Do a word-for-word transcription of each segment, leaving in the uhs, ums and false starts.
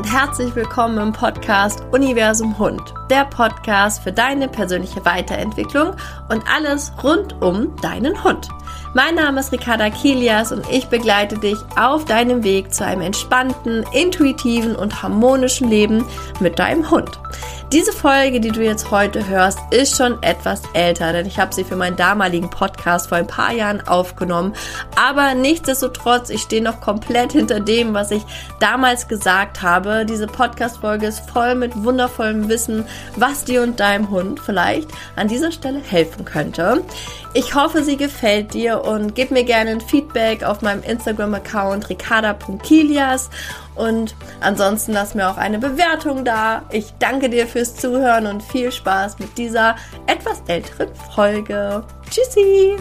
und herzlich willkommen im Podcast Universum Hund, der Podcast für deine persönliche Weiterentwicklung und alles rund um deinen Hund. Mein Name ist Ricarda Kilias und ich begleite dich auf deinem Weg zu einem entspannten, intuitiven und harmonischen Leben mit deinem Hund. Diese Folge, die du jetzt heute hörst, ist schon etwas älter, denn ich habe sie für meinen damaligen Podcast vor ein paar Jahren aufgenommen. Aber nichtsdestotrotz, ich stehe noch komplett hinter dem, was ich damals gesagt habe. Diese Podcast-Folge ist voll mit wundervollem Wissen, was dir und deinem Hund vielleicht an dieser Stelle helfen könnte. Ich hoffe, sie gefällt dir und gib mir gerne ein Feedback auf meinem Instagram-Account ricarda punkt kilias. Und ansonsten lass mir auch eine Bewertung da. Ich danke dir fürs Zuhören und viel Spaß mit dieser etwas älteren Folge. Tschüssi!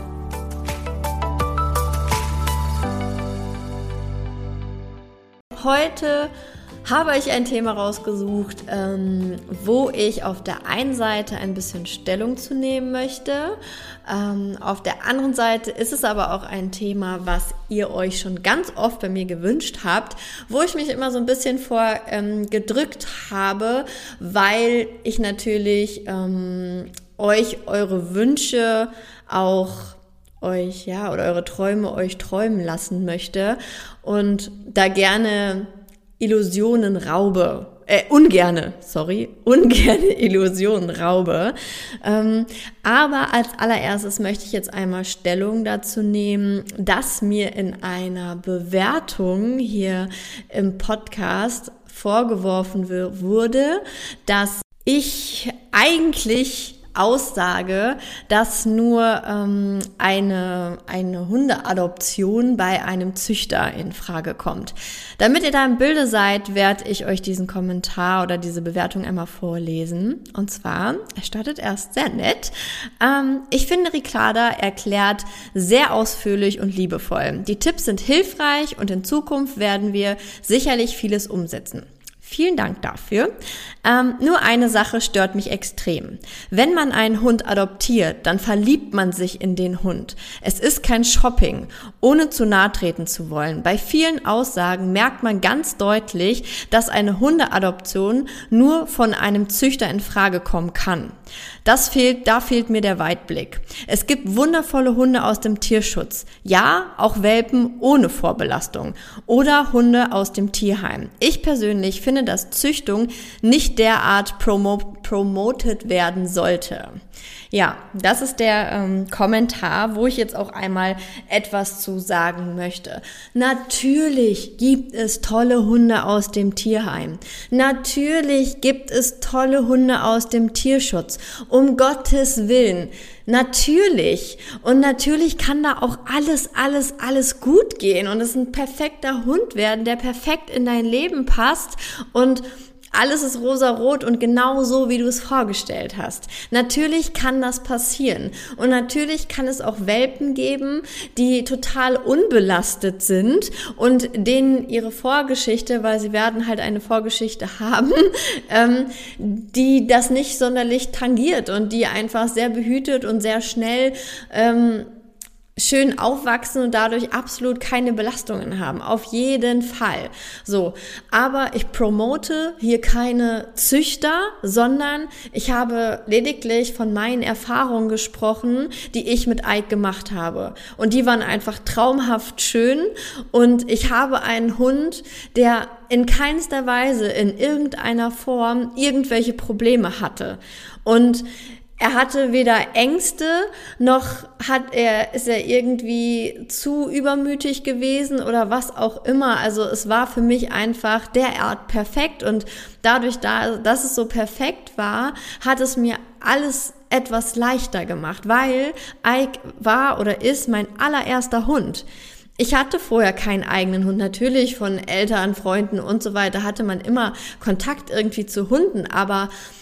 Heute habe ich ein Thema rausgesucht, ähm, wo ich auf der einen Seite ein bisschen Stellung zu nehmen möchte. Ähm, auf der anderen Seite ist es aber auch ein Thema, was ihr euch schon ganz oft bei mir gewünscht habt, wo ich mich immer so ein bisschen vor ähm, gedrückt habe, weil ich natürlich ähm, euch eure Wünsche auch euch, ja, oder eure Träume euch träumen lassen möchte und da gerne Illusionen raube, äh, ungerne, sorry, ungerne Illusionen raube. Ähm, aber als allererstes möchte ich jetzt einmal Stellung dazu nehmen, dass mir in einer Bewertung hier im Podcast vorgeworfen w- wurde, dass ich eigentlich aussage, dass nur ähm, eine, eine Hundeadoption bei einem Züchter in Frage kommt. Damit ihr da im Bilde seid, werde ich euch diesen Kommentar oder diese Bewertung einmal vorlesen. Und zwar, er startet erst sehr nett. Ähm, ich finde, Ricarda erklärt sehr ausführlich und liebevoll. Die Tipps sind hilfreich und in Zukunft werden wir sicherlich vieles umsetzen. Vielen Dank dafür. Ähm, nur eine Sache stört mich extrem. Wenn man einen Hund adoptiert, dann verliebt man sich in den Hund. Es ist kein Shopping, ohne zu nahe treten zu wollen. Bei vielen Aussagen merkt man ganz deutlich, dass eine Hundeadoption nur von einem Züchter in Frage kommen kann. Das fehlt, da fehlt mir der Weitblick. Es gibt wundervolle Hunde aus dem Tierschutz. Ja, auch Welpen ohne Vorbelastung. Oder Hunde aus dem Tierheim. Ich persönlich finde, dass Züchtung nicht derart promo- promoted werden sollte. Ja, das ist der ähm, Kommentar, wo ich jetzt auch einmal etwas zu sagen möchte. Natürlich gibt es tolle Hunde aus dem Tierheim. Natürlich gibt es tolle Hunde aus dem Tierschutz. Um Gottes Willen. Natürlich. Und natürlich kann da auch alles, alles, alles gut gehen. Und es ein perfekter Hund werden, der perfekt in dein Leben passt und alles ist rosarot und genau so, wie du es vorgestellt hast. Natürlich kann das passieren. Und natürlich kann es auch Welpen geben, die total unbelastet sind und denen ihre Vorgeschichte, weil sie werden halt eine Vorgeschichte haben, ähm, die das nicht sonderlich tangiert und die einfach sehr behütet und sehr schnell ähm, schön aufwachsen und dadurch absolut keine Belastungen haben. Auf jeden Fall. So. Aber ich promote hier keine Züchter, sondern ich habe lediglich von meinen Erfahrungen gesprochen, die ich mit Ike gemacht habe. Und die waren einfach traumhaft schön. Und ich habe einen Hund, der in keinster Weise, in irgendeiner Form, irgendwelche Probleme hatte. Und er hatte weder Ängste, noch hat er, ist er irgendwie zu übermütig gewesen oder was auch immer. Also es war für mich einfach derart perfekt und dadurch, dass es so perfekt war, hat es mir alles etwas leichter gemacht, weil Ike war oder ist mein allererster Hund. Ich hatte vorher keinen eigenen Hund. Natürlich von Eltern, Freunden und so weiter hatte man immer Kontakt irgendwie zu Hunden, aber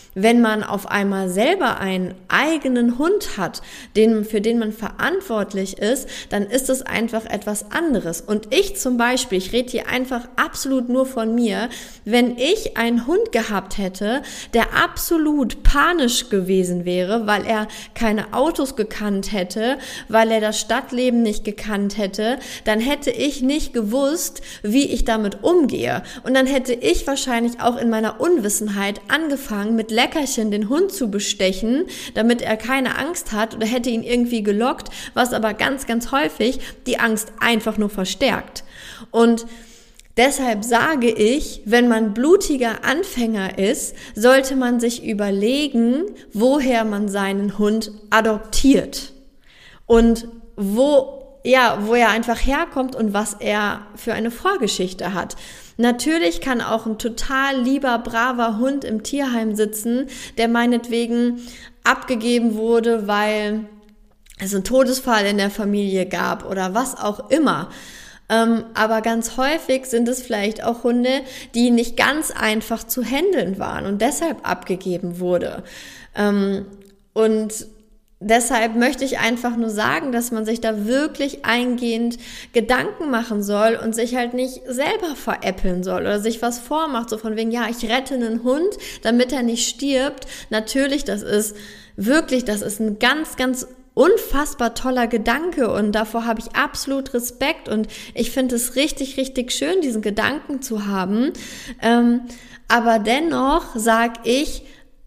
wenn man auf einmal selber einen eigenen Hund hat, den, für den man verantwortlich ist, dann ist es einfach etwas anderes. Und ich zum Beispiel, ich rede hier einfach absolut nur von mir, wenn ich einen Hund gehabt hätte, der absolut panisch gewesen wäre, weil er keine Autos gekannt hätte, weil er das Stadtleben nicht gekannt hätte, dann hätte ich nicht gewusst, wie ich damit umgehe. Und dann hätte ich wahrscheinlich auch in meiner Unwissenheit angefangen, mit Leckerchen den Hund zu bestechen, damit er keine Angst hat, oder hätte ihn irgendwie gelockt, was aber ganz, ganz häufig die Angst einfach nur verstärkt. Und deshalb sage ich, wenn man blutiger Anfänger ist, sollte man sich überlegen, woher man seinen Hund adoptiert und wo, ja, wo er einfach herkommt und was er für eine Vorgeschichte hat. Natürlich kann auch ein total lieber, braver Hund im Tierheim sitzen, der meinetwegen abgegeben wurde, weil es einen Todesfall in der Familie gab oder was auch immer. Ähm, aber ganz häufig sind es vielleicht auch Hunde, die nicht ganz einfach zu handeln waren und deshalb abgegeben wurde. Ähm, und deshalb möchte ich einfach nur sagen, dass man sich da wirklich eingehend Gedanken machen soll und sich halt nicht selber veräppeln soll oder sich was vormacht, so von wegen, ja, ich rette einen Hund, damit er nicht stirbt. Natürlich, das ist wirklich, das ist ein ganz, ganz unfassbar toller Gedanke und davor habe ich absolut Respekt und ich finde es richtig, richtig schön, diesen Gedanken zu haben. Ähm, aber dennoch sage ich,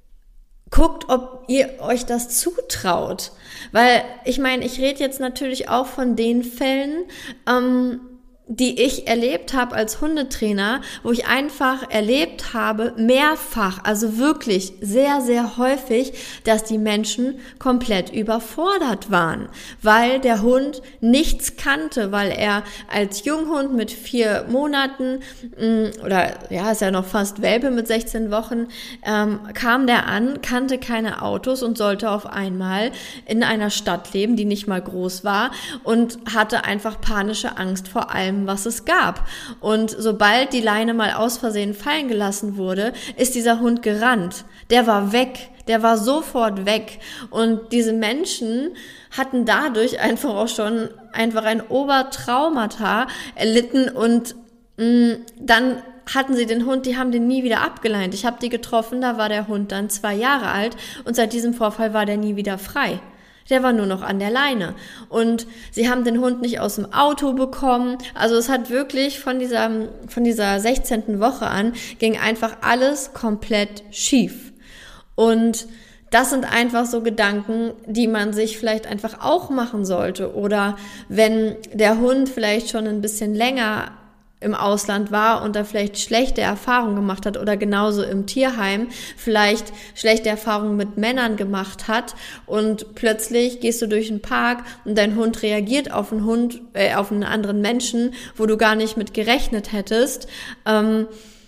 guckt, ob ihr euch das zutraut. Weil, ich meine, ich rede jetzt natürlich auch von den Fällen, ähm, die ich erlebt habe als Hundetrainer, wo ich einfach erlebt habe, mehrfach, also wirklich sehr, sehr häufig, dass die Menschen komplett überfordert waren, weil der Hund nichts kannte, weil er als Junghund mit vier Monaten mh, oder ja, ist ja noch fast Welpe mit sechzehn Wochen, ähm, kam der an, kannte keine Autos und sollte auf einmal in einer Stadt leben, die nicht mal groß war und hatte einfach panische Angst vor allem, was es gab. Und sobald die Leine mal aus Versehen fallen gelassen wurde, ist dieser Hund gerannt. Der war weg. Der war sofort weg. Und diese Menschen hatten dadurch einfach auch schon einfach ein Obertraumata erlitten und mh, dann hatten sie den Hund, die haben den nie wieder abgeleint. Ich habe die getroffen, da war der Hund dann zwei Jahre alt und seit diesem Vorfall war der nie wieder frei. Der war nur noch an der Leine. Und sie haben den Hund nicht aus dem Auto bekommen. Also es hat wirklich von dieser, von dieser sechzehnten Woche an ging einfach alles komplett schief. Und das sind einfach so Gedanken, die man sich vielleicht einfach auch machen sollte. Oder wenn der Hund vielleicht schon ein bisschen länger im Ausland war und da vielleicht schlechte Erfahrungen gemacht hat oder genauso im Tierheim vielleicht schlechte Erfahrungen mit Männern gemacht hat und plötzlich gehst du durch den Park und dein Hund reagiert auf einen Hund, äh, auf einen anderen Menschen, wo du gar nicht mit gerechnet hättest, ähm,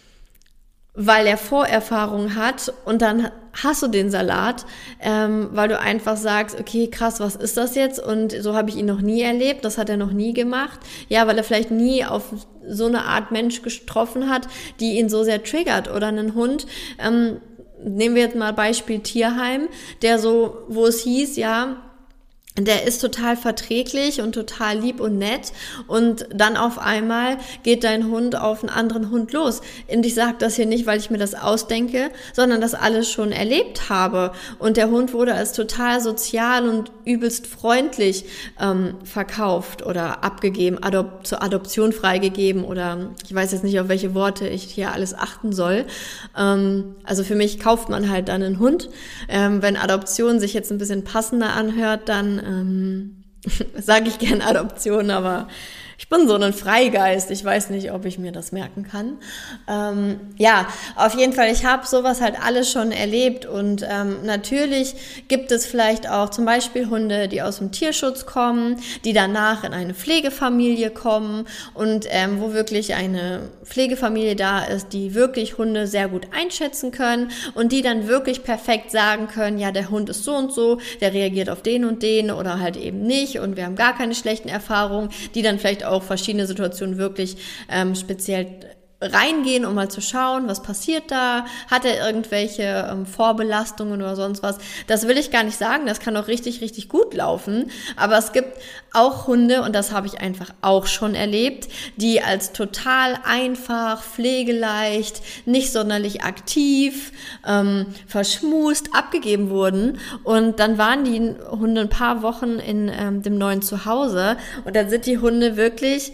weil er Vorerfahrung hat und dann hast du den Salat, ähm, weil du einfach sagst, okay, krass, was ist das jetzt? Und so habe ich ihn noch nie erlebt, das hat er noch nie gemacht. Ja, weil er vielleicht nie auf so eine Art Mensch getroffen hat, die ihn so sehr triggert. Oder einen Hund, ähm, nehmen wir jetzt mal Beispiel Tierheim, der so, wo es hieß, ja, der ist total verträglich und total lieb und nett und dann auf einmal geht dein Hund auf einen anderen Hund los. Und ich sage das hier nicht, weil ich mir das ausdenke, sondern das alles schon erlebt habe. Und der Hund wurde als total sozial und übelst freundlich ähm, verkauft oder abgegeben, adop- zur Adoption freigegeben oder ich weiß jetzt nicht, auf welche Worte ich hier alles achten soll. Ähm, also für mich kauft man halt dann einen Hund. Ähm, wenn Adoption sich jetzt ein bisschen passender anhört, dann Ähm, sage ich gern Adoption, aber ich bin so ein Freigeist. Ich weiß nicht, ob ich mir das merken kann. Ähm, ja, auf jeden Fall, ich habe sowas halt alles schon erlebt und ähm, natürlich gibt es vielleicht auch zum Beispiel Hunde, die aus dem Tierschutz kommen, die danach in eine Pflegefamilie kommen und ähm, wo wirklich eine Pflegefamilie da ist, die wirklich Hunde sehr gut einschätzen können und die dann wirklich perfekt sagen können, ja, der Hund ist so und so, der reagiert auf den und den oder halt eben nicht und wir haben gar keine schlechten Erfahrungen, die dann vielleicht auch verschiedene Situationen wirklich ähm, speziell reingehen, um mal zu schauen, was passiert da, hat er irgendwelche ähm, Vorbelastungen oder sonst was. Das will ich gar nicht sagen, das kann auch richtig, richtig gut laufen, aber es gibt auch Hunde, und das habe ich einfach auch schon erlebt, die als total einfach, pflegeleicht, nicht sonderlich aktiv, ähm, verschmust abgegeben wurden, und dann waren die Hunde ein paar Wochen in ähm, dem neuen Zuhause, und dann sind die Hunde wirklich...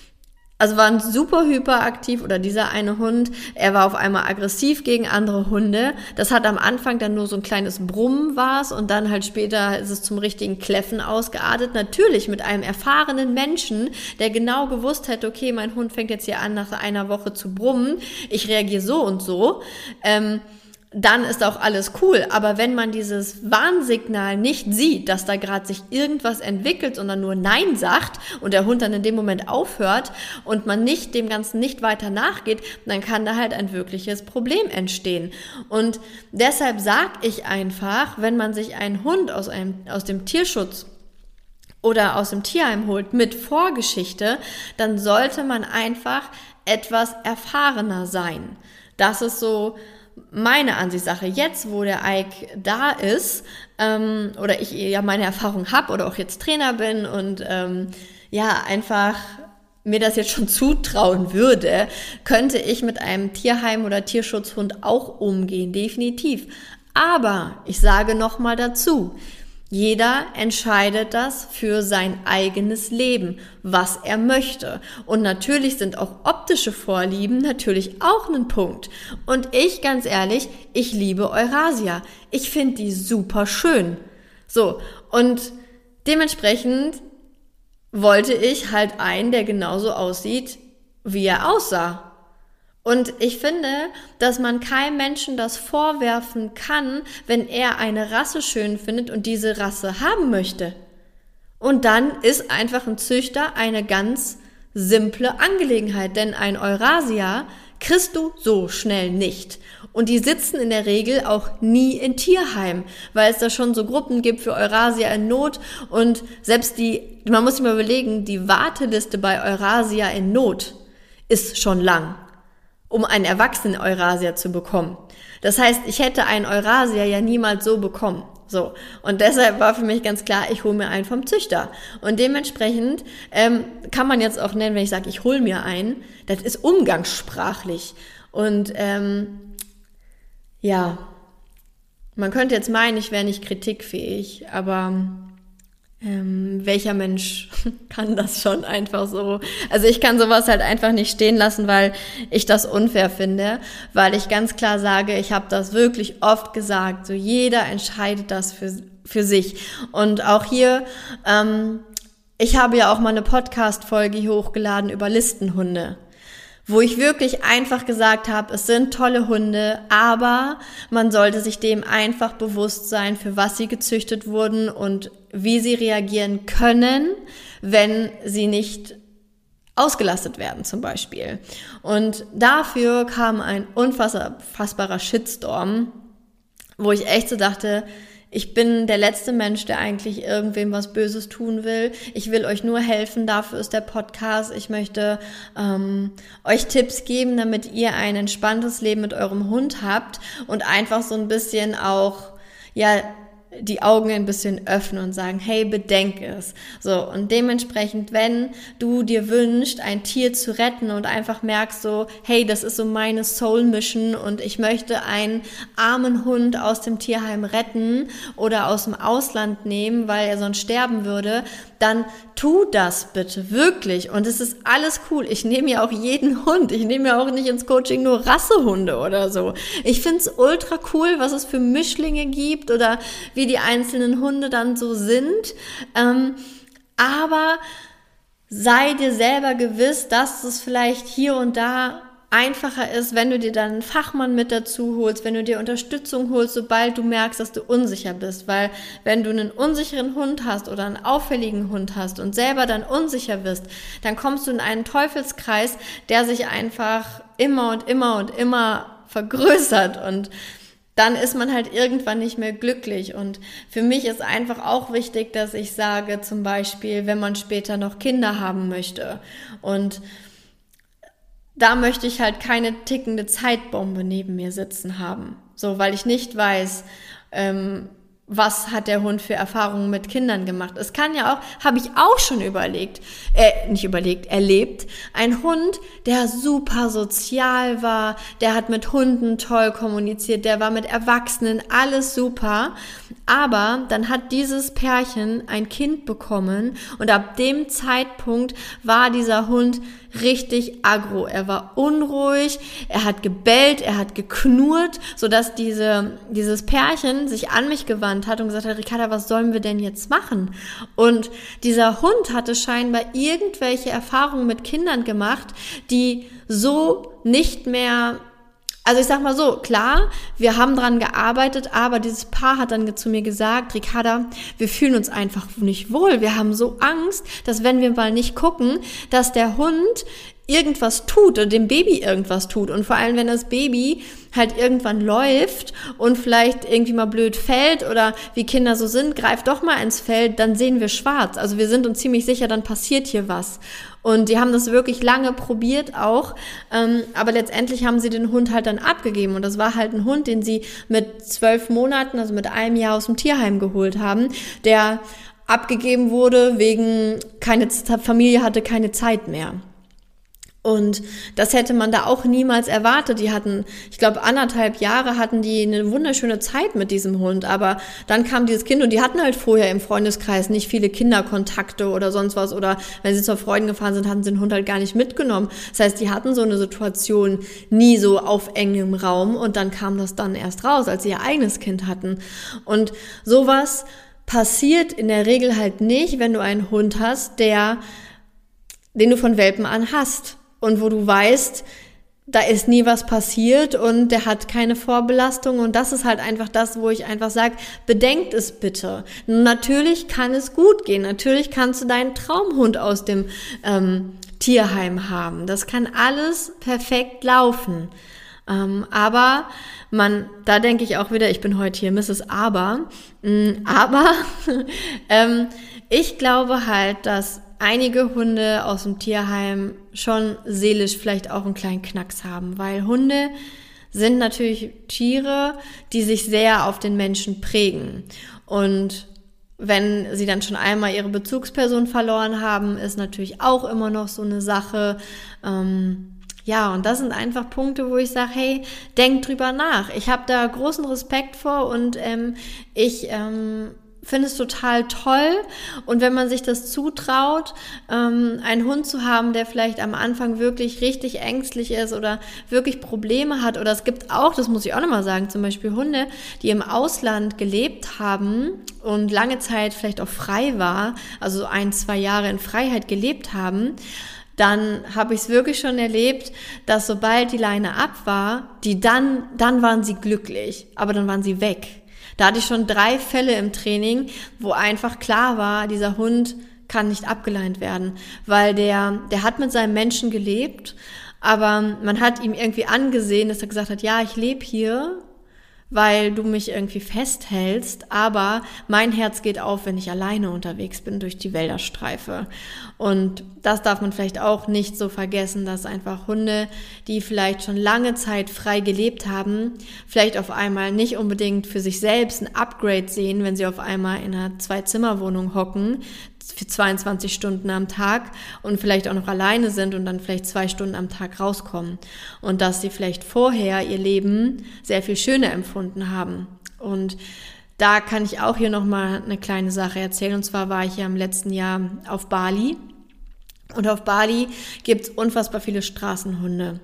Also waren super hyperaktiv, oder dieser eine Hund, er war auf einmal aggressiv gegen andere Hunde. Das hat am Anfang dann nur so ein kleines Brummen war's, und dann halt später ist es zum richtigen Kläffen ausgeartet. Natürlich mit einem erfahrenen Menschen, der genau gewusst hätte, okay, mein Hund fängt jetzt hier an, nach einer Woche zu brummen. Ich reagiere so und so. Ähm, dann ist auch alles cool. Aber wenn man dieses Warnsignal nicht sieht, dass da gerade sich irgendwas entwickelt, sondern nur Nein sagt und der Hund dann in dem Moment aufhört und man nicht dem Ganzen nicht weiter nachgeht, dann kann da halt ein wirkliches Problem entstehen. Und deshalb sage ich einfach, wenn man sich einen Hund aus einem, aus dem Tierschutz oder aus dem Tierheim holt mit Vorgeschichte, dann sollte man einfach etwas erfahrener sein. Das ist so meine Ansichtssache. Jetzt, wo der Ike da ist, ähm, oder ich ja meine Erfahrung habe oder auch jetzt Trainer bin und ähm, ja, einfach mir das jetzt schon zutrauen würde, könnte ich mit einem Tierheim- oder Tierschutzhund auch umgehen, definitiv. Aber ich sage nochmal dazu, jeder entscheidet das für sein eigenes Leben, was er möchte. Und natürlich sind auch optische Vorlieben natürlich auch ein Punkt. Und ich, ganz ehrlich, ich liebe Eurasia. Ich finde die super schön. So, und dementsprechend wollte ich halt einen, der genauso aussieht, wie er aussah. Und ich finde, dass man keinem Menschen das vorwerfen kann, wenn er eine Rasse schön findet und diese Rasse haben möchte. Und dann ist einfach ein Züchter eine ganz simple Angelegenheit, denn ein Eurasia kriegst du so schnell nicht. Und die sitzen in der Regel auch nie in Tierheim, weil es da schon so Gruppen gibt für Eurasia in Not, und selbst die, man muss sich mal überlegen, die Warteliste bei Eurasia in Not ist schon lang, um einen erwachsenen Eurasia zu bekommen. Das heißt, ich hätte einen Eurasia ja niemals so bekommen. So. Und deshalb war für mich ganz klar, ich hole mir einen vom Züchter. Und dementsprechend ähm, kann man jetzt auch nennen, wenn ich sage, ich hole mir einen, das ist umgangssprachlich. Und ähm, ja, man könnte jetzt meinen, ich wäre nicht kritikfähig, aber Ähm, welcher Mensch kann das schon einfach so? Also ich kann sowas halt einfach nicht stehen lassen, weil ich das unfair finde, weil ich ganz klar sage, ich habe das wirklich oft gesagt, so jeder entscheidet das für, für sich. Und auch hier, ähm, ich habe ja auch mal eine Podcast-Folge hier hochgeladen über Listenhunde, wo ich wirklich einfach gesagt habe, es sind tolle Hunde, aber man sollte sich dem einfach bewusst sein, für was sie gezüchtet wurden und wie sie reagieren können, wenn sie nicht ausgelastet werden zum Beispiel. Und dafür kam ein unfassbarer Shitstorm, wo ich echt so dachte, ich bin der letzte Mensch, der eigentlich irgendwem was Böses tun will. Ich will euch nur helfen, dafür ist der Podcast. Ich möchte ähm, euch Tipps geben, damit ihr ein entspanntes Leben mit eurem Hund habt und einfach so ein bisschen auch, ja, die Augen ein bisschen öffnen und sagen, hey, bedenk es. So, und dementsprechend, wenn du dir wünschst, ein Tier zu retten und einfach merkst so, hey, das ist so meine Soul Mission und ich möchte einen armen Hund aus dem Tierheim retten oder aus dem Ausland nehmen, weil er sonst sterben würde, dann tu das bitte, wirklich. Und es ist alles cool. Ich nehme ja auch jeden Hund. Ich nehme ja auch nicht ins Coaching nur Rassehunde oder so. Ich finde es ultra cool, was es für Mischlinge gibt oder wie die einzelnen Hunde dann so sind. Ähm, aber sei dir selber gewiss, dass es vielleicht hier und da einfacher ist, wenn du dir dann einen Fachmann mit dazu holst, wenn du dir Unterstützung holst, sobald du merkst, dass du unsicher bist. Weil wenn du einen unsicheren Hund hast oder einen auffälligen Hund hast und selber dann unsicher wirst, dann kommst du in einen Teufelskreis, der sich einfach immer und immer und immer vergrößert, und dann ist man halt irgendwann nicht mehr glücklich. Und für mich ist einfach auch wichtig, dass ich sage, zum Beispiel, wenn man später noch Kinder haben möchte und da möchte ich halt keine tickende Zeitbombe neben mir sitzen haben. So, weil ich nicht weiß, ähm, was hat der Hund für Erfahrungen mit Kindern gemacht. Es kann ja auch, habe ich auch schon überlegt, äh, nicht überlegt, erlebt, ein Hund, der super sozial war, der hat mit Hunden toll kommuniziert, der war mit Erwachsenen, alles super, aber dann hat dieses Pärchen ein Kind bekommen und ab dem Zeitpunkt war dieser Hund richtig aggro. Er war unruhig, er hat gebellt, er hat geknurrt, sodass diese, dieses Pärchen sich an mich gewandt hat und gesagt hat, Ricarda, was sollen wir denn jetzt machen? Und dieser Hund hatte scheinbar irgendwelche Erfahrungen mit Kindern gemacht, die so nicht mehr, also ich sag mal so, klar, wir haben dran gearbeitet, aber dieses Paar hat dann zu mir gesagt, Ricarda, wir fühlen uns einfach nicht wohl. Wir haben so Angst, dass wenn wir mal nicht gucken, dass der Hund irgendwas tut oder dem Baby irgendwas tut. Und vor allem, wenn das Baby halt irgendwann läuft und vielleicht irgendwie mal blöd fällt oder wie Kinder so sind, greift doch mal ins Feld, dann sehen wir schwarz. Also wir sind uns ziemlich sicher, dann passiert hier was. Und die haben das wirklich lange probiert auch, ähm, aber letztendlich haben sie den Hund halt dann abgegeben. Und das war halt ein Hund, den sie mit zwölf Monaten, also mit einem Jahr aus dem Tierheim geholt haben, der abgegeben wurde wegen, keine Familie hatte keine Zeit mehr. Und das hätte man da auch niemals erwartet. Die hatten, ich glaube, anderthalb Jahre hatten die eine wunderschöne Zeit mit diesem Hund. Aber dann kam dieses Kind und die hatten halt vorher im Freundeskreis nicht viele Kinderkontakte oder sonst was. Oder wenn sie zur Freunden gefahren sind, hatten sie den Hund halt gar nicht mitgenommen. Das heißt, die hatten so eine Situation nie so auf engem Raum. Und dann kam das dann erst raus, als sie ihr eigenes Kind hatten. Und sowas passiert in der Regel halt nicht, wenn du einen Hund hast, der, den du von Welpen an hast. Und wo du weißt, da ist nie was passiert und der hat keine Vorbelastung. Und das ist halt einfach das, wo ich einfach sage, bedenkt es bitte. Natürlich kann es gut gehen. Natürlich kannst du deinen Traumhund aus dem ähm, Tierheim haben. Das kann alles perfekt laufen. Ähm, aber man, da denke ich auch wieder, ich bin heute hier Misses Aber. Ähm, aber ähm, ich glaube halt, dass einige Hunde aus dem Tierheim schon seelisch vielleicht auch einen kleinen Knacks haben, weil Hunde sind natürlich Tiere, die sich sehr auf den Menschen prägen. Und wenn sie dann schon einmal ihre Bezugsperson verloren haben, ist natürlich auch immer noch so eine Sache. Ähm, ja, und das sind einfach Punkte, wo ich sage, hey, denk drüber nach. Ich habe da großen Respekt vor und ähm, ich ähm, finde es total toll. Und wenn man sich das zutraut, ähm, einen Hund zu haben, der vielleicht am Anfang wirklich richtig ängstlich ist oder wirklich Probleme hat, oder es gibt auch, das muss ich auch nochmal sagen, zum Beispiel Hunde, die im Ausland gelebt haben und lange Zeit vielleicht auch frei war, also ein, zwei Jahre in Freiheit gelebt haben, dann habe ich es wirklich schon erlebt, dass sobald die Leine ab war, die dann, dann waren sie glücklich, aber dann waren sie weg. Da hatte ich schon drei Fälle im Training, wo einfach klar war, dieser Hund kann nicht abgeleint werden, weil der, der hat mit seinem Menschen gelebt, aber man hat ihm irgendwie angesehen, dass er gesagt hat, ja, ich lebe hier, weil du mich irgendwie festhältst, aber mein Herz geht auf, wenn ich alleine unterwegs bin, durch die Wälder streife. Und das darf man vielleicht auch nicht so vergessen, dass einfach Hunde, die vielleicht schon lange Zeit frei gelebt haben, vielleicht auf einmal nicht unbedingt für sich selbst ein Upgrade sehen, wenn sie auf einmal in einer Zwei-Zimmer-Wohnung hocken, für zweiundzwanzig Stunden am Tag und vielleicht auch noch alleine sind und dann vielleicht zwei Stunden am Tag rauskommen. Und dass sie vielleicht vorher ihr Leben sehr viel schöner empfunden haben. Und da kann ich auch hier nochmal eine kleine Sache erzählen. Und zwar war ich ja im letzten Jahr auf Bali. Und auf Bali gibt es unfassbar viele Straßenhunde.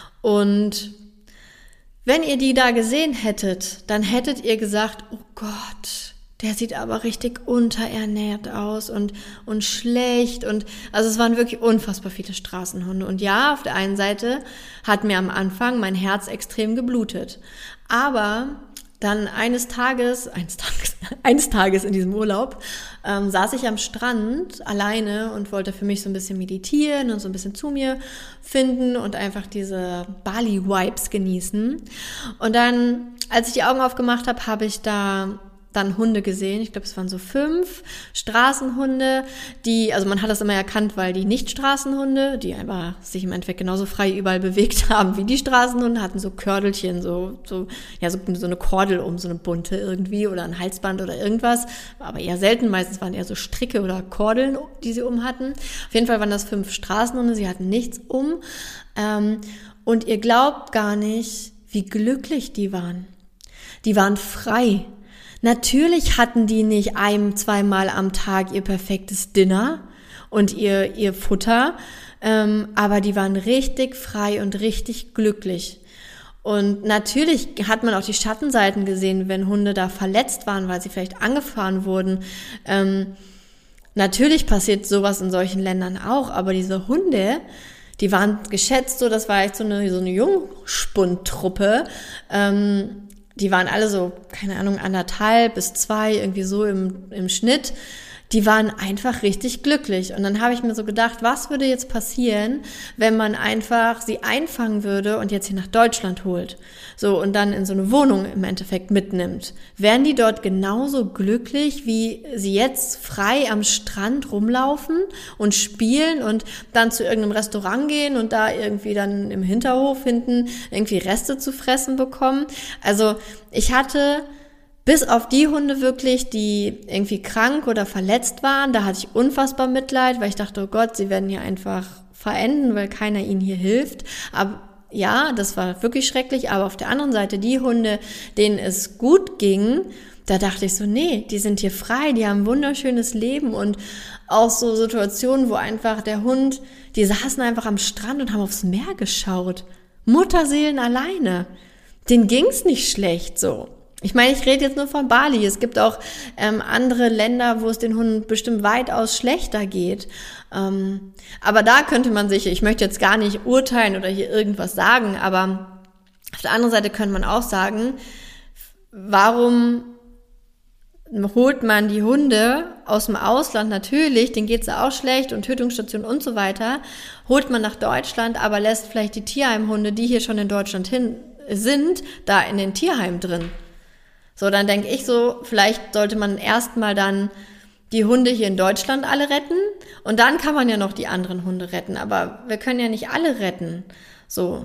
Und wenn ihr die da gesehen hättet, dann hättet ihr gesagt, oh Gott, der sieht aber richtig unterernährt aus und, und schlecht. Und also es waren wirklich unfassbar viele Straßenhunde. Und ja, auf der einen Seite hat mir am Anfang mein Herz extrem geblutet. Aber dann eines Tages, eines Tages, eines Tages in diesem Urlaub, ähm, saß ich am Strand alleine und wollte für mich so ein bisschen meditieren und so ein bisschen zu mir finden und einfach diese Bali-Vibes genießen. Und dann, als ich die Augen aufgemacht habe, habe ich da dann Hunde gesehen, ich glaube, es waren so fünf Straßenhunde, die, also man hat das immer erkannt, weil die Nicht-Straßenhunde, die einfach sich im Endeffekt genauso frei überall bewegt haben wie die Straßenhunde, hatten so Kördelchen, so, so, ja, so, so eine Kordel um, so eine bunte irgendwie oder ein Halsband oder irgendwas, aber eher selten, meistens waren eher so Stricke oder Kordeln, die sie um hatten. Auf jeden Fall waren das fünf Straßenhunde, sie hatten nichts um, ähm, und ihr glaubt gar nicht, wie glücklich die waren. Die waren frei. Natürlich hatten die nicht ein-, zweimal am Tag ihr perfektes Dinner und ihr, ihr Futter, ähm, aber die waren richtig frei und richtig glücklich. Und natürlich hat man auch die Schattenseiten gesehen, wenn Hunde da verletzt waren, weil sie vielleicht angefahren wurden. Ähm, natürlich passiert sowas in solchen Ländern auch, aber diese Hunde, die waren geschätzt, so das war echt so eine, so eine Jungspundtruppe, ähm, die waren alle so, keine Ahnung, anderthalb bis zwei, irgendwie so im, im Schnitt. Die waren einfach richtig glücklich. Und dann habe ich mir so gedacht, was würde jetzt passieren, wenn man einfach sie einfangen würde und jetzt hier nach Deutschland holt? So, und dann in so eine Wohnung im Endeffekt mitnimmt. Wären die dort genauso glücklich, wie sie jetzt frei am Strand rumlaufen und spielen und dann zu irgendeinem Restaurant gehen und da irgendwie dann im Hinterhof hinten irgendwie Reste zu fressen bekommen? Also, ich hatte bis auf die Hunde wirklich, die irgendwie krank oder verletzt waren, da hatte ich unfassbar Mitleid, weil ich dachte, oh Gott, sie werden hier einfach verenden, weil keiner ihnen hier hilft. Aber ja, das war wirklich schrecklich, aber auf der anderen Seite, die Hunde, denen es gut ging, da dachte ich so, nee, die sind hier frei, die haben ein wunderschönes Leben und auch so Situationen, wo einfach der Hund, die saßen einfach am Strand und haben aufs Meer geschaut. Mutterseelen alleine. Denen ging's nicht schlecht so. Ich meine, ich rede jetzt nur von Bali. Es gibt auch ähm, andere Länder, wo es den Hunden bestimmt weitaus schlechter geht. Ähm, aber da könnte man sich, ich möchte jetzt gar nicht urteilen oder hier irgendwas sagen, aber auf der anderen Seite könnte man auch sagen, warum holt man die Hunde aus dem Ausland, natürlich, denen geht's ja auch schlecht und Tötungsstationen und so weiter, holt man nach Deutschland, aber lässt vielleicht die Tierheimhunde, die hier schon in Deutschland hin sind, da in den Tierheim drin. So, dann denke ich so, vielleicht sollte man erstmal dann die Hunde hier in Deutschland alle retten und dann kann man ja noch die anderen Hunde retten, aber wir können ja nicht alle retten. So.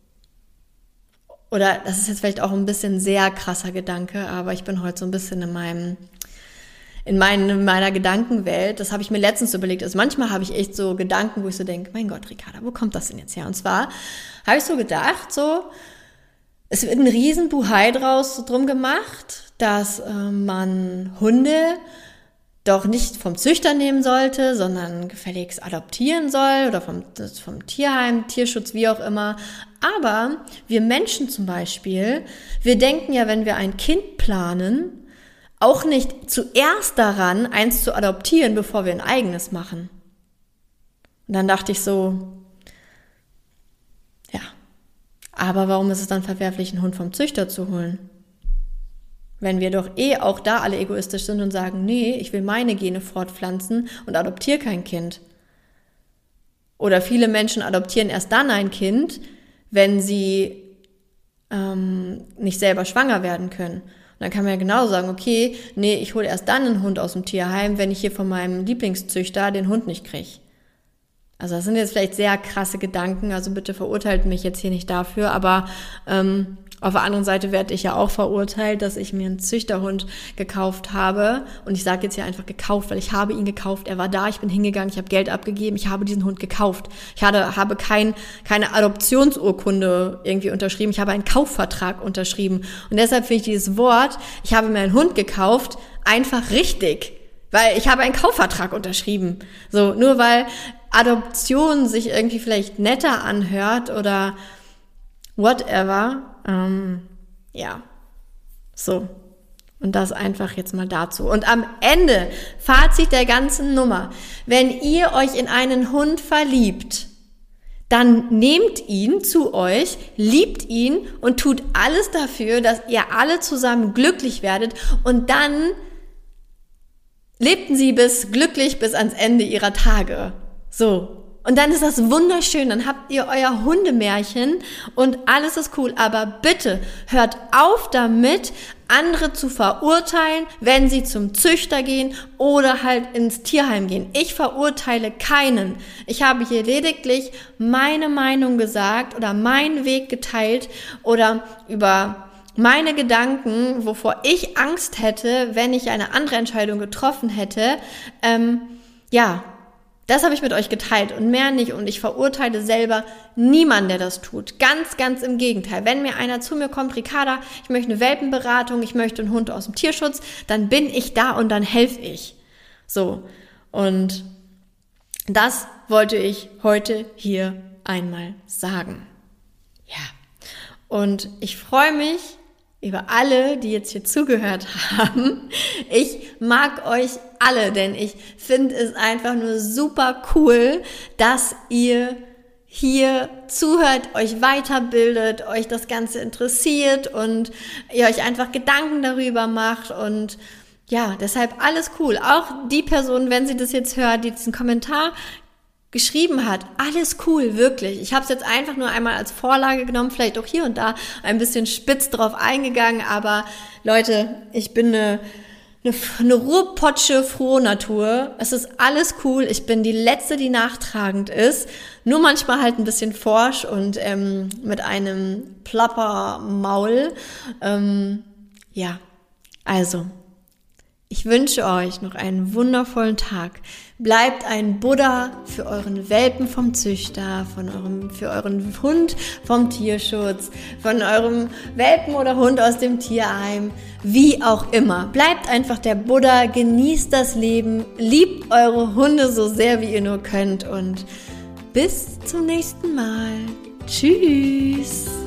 Oder das ist jetzt vielleicht auch ein bisschen sehr krasser Gedanke, aber ich bin heute so ein bisschen in meinem in, mein, in meiner Gedankenwelt. Das habe ich mir letztens überlegt. Also manchmal habe ich echt so Gedanken, wo ich so denke, mein Gott, Ricarda, wo kommt das denn jetzt her? Und zwar habe ich so gedacht, so es wird ein riesen Buhai draus drum gemacht, dass äh, man Hunde doch nicht vom Züchter nehmen sollte, sondern gefälligst adoptieren soll oder vom, vom Tierheim, Tierschutz, wie auch immer. Aber wir Menschen zum Beispiel, wir denken ja, wenn wir ein Kind planen, auch nicht zuerst daran, eins zu adoptieren, bevor wir ein eigenes machen. Und dann dachte ich so, ja, aber warum ist es dann verwerflich, einen Hund vom Züchter zu holen? Wenn wir doch eh auch da alle egoistisch sind und sagen, nee, ich will meine Gene fortpflanzen und adoptiere kein Kind. Oder viele Menschen adoptieren erst dann ein Kind, wenn sie ähm, nicht selber schwanger werden können. Und dann kann man ja genau sagen, okay, nee, ich hole erst dann einen Hund aus dem Tierheim, wenn ich hier von meinem Lieblingszüchter den Hund nicht kriege. Also das sind jetzt vielleicht sehr krasse Gedanken, also bitte verurteilt mich jetzt hier nicht dafür, aber ähm, auf der anderen Seite werde ich ja auch verurteilt, dass ich mir einen Züchterhund gekauft habe und ich sage jetzt hier einfach gekauft, weil ich habe ihn gekauft, er war da, ich bin hingegangen, ich habe Geld abgegeben, ich habe diesen Hund gekauft. Ich hatte, habe kein, keine Adoptionsurkunde irgendwie unterschrieben, ich habe einen Kaufvertrag unterschrieben und deshalb finde ich dieses Wort, ich habe mir einen Hund gekauft, einfach richtig, weil ich habe einen Kaufvertrag unterschrieben. So, nur weil Adoption sich irgendwie vielleicht netter anhört oder whatever, ähm, ja, so. Und das einfach jetzt mal dazu. Und am Ende, Fazit der ganzen Nummer, wenn ihr euch in einen Hund verliebt, dann nehmt ihn zu euch, liebt ihn und tut alles dafür, dass ihr alle zusammen glücklich werdet und dann lebten sie bis glücklich bis ans Ende ihrer Tage. So, Und dann ist das wunderschön, dann habt ihr euer Hundemärchen und alles ist cool. Aber bitte hört auf damit, andere zu verurteilen, wenn sie zum Züchter gehen oder halt ins Tierheim gehen. Ich verurteile keinen. Ich habe hier lediglich meine Meinung gesagt oder meinen Weg geteilt oder über meine Gedanken, wovor ich Angst hätte, wenn ich eine andere Entscheidung getroffen hätte. Ähm, ja, das habe ich mit euch geteilt und mehr nicht. Und ich verurteile selber niemanden, der das tut. Ganz, ganz im Gegenteil. Wenn mir einer zu mir kommt, Ricarda, ich möchte eine Welpenberatung, ich möchte einen Hund aus dem Tierschutz, dann bin ich da und dann helfe ich. So. Und das wollte ich heute hier einmal sagen. Ja. Und ich freue mich über alle, die jetzt hier zugehört haben. Ich mag euch alle, denn ich finde es einfach nur super cool, dass ihr hier zuhört, euch weiterbildet, euch das Ganze interessiert und ihr euch einfach Gedanken darüber macht und ja, deshalb alles cool. Auch die Person, wenn sie das jetzt hört, die diesen Kommentar geschrieben hat, alles cool, wirklich. Ich habe es jetzt einfach nur einmal als Vorlage genommen, vielleicht auch hier und da ein bisschen spitz drauf eingegangen, aber Leute, ich bin eine, eine, eine Ruhrpotsche frohe Natur. Es ist alles cool. Ich bin die Letzte, die nachtragend ist. Nur manchmal halt ein bisschen forsch und ähm, mit einem Plappermaul. Ähm, ja, also ich wünsche euch noch einen wundervollen Tag. Bleibt ein Buddha für euren Welpen vom Züchter, von eurem, für euren Hund vom Tierschutz, von eurem Welpen oder Hund aus dem Tierheim, wie auch immer. Bleibt einfach der Buddha, genießt das Leben, liebt eure Hunde so sehr, wie ihr nur könnt und bis zum nächsten Mal. Tschüss!